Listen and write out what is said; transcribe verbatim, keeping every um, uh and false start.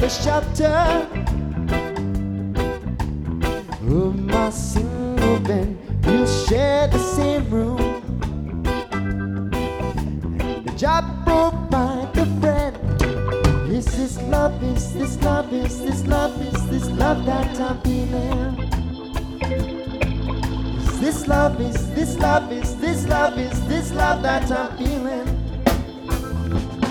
the shelter of my single bed. We'll share the same room. The job provide the friend. Is this love, is this love, is this love, is this love that I'm feeling? Is this love, is this love, is this love, is this love that I'm feeling?